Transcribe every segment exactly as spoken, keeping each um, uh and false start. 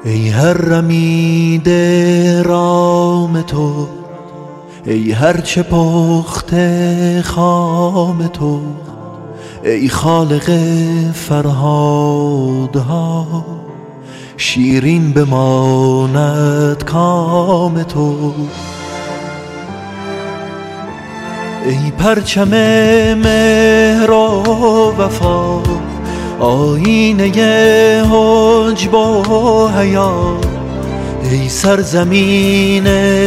ای هر رمید رام تو، ای هر چه پخته خام تو، ای خالق فرهادها، شیرین بماند کام تو. ای پرچم مهر و وفا، آیینه حجب و حیا، ای سرزمین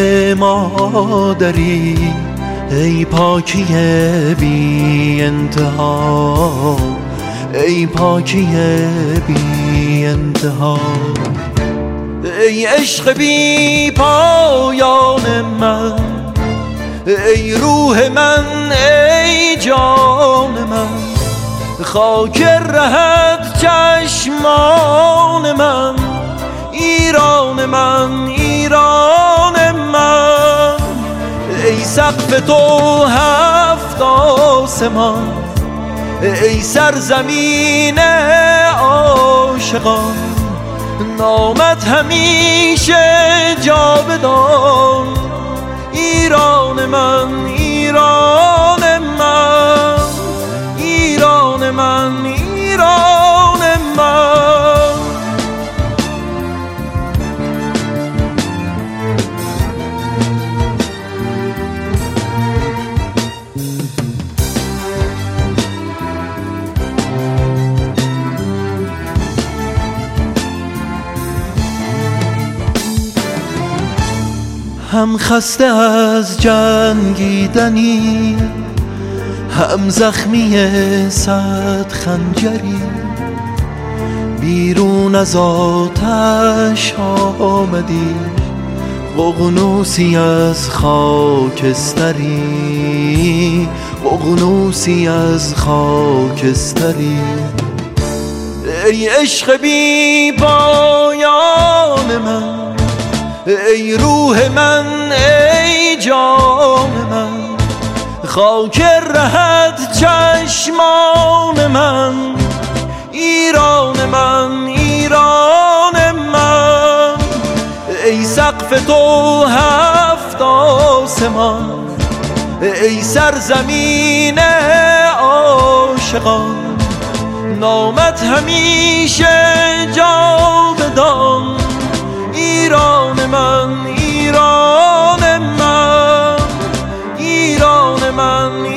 مادری، ای پاکی بی انتها، ای پاکی بی انتها. ای عشق بی پایان من، ای روح من، ای جان من، خاک رهت چشمان من، ایران من، ایران من. ای سقف تو هفت آسمان، ای سرزمین عاشقان، نامت همیشه جاودان، ایران من، ایران من، ایران من، ایران من. هم خسته از جنگیدنی، هم زخمی صد خنجری، بیرون از آتش آمدی، ققنوسی از خاکستری، ققنوسی از خاکستری. ای عشق بی پایان من، ای روح من، ای جان من، خاک رهت چشمان من، ایران من، ایران من. ای سقف تو هفت آسمان، ای سرزمین عاشقان، نامت همیشه جاودان، ایران من، ایران من، ایران من.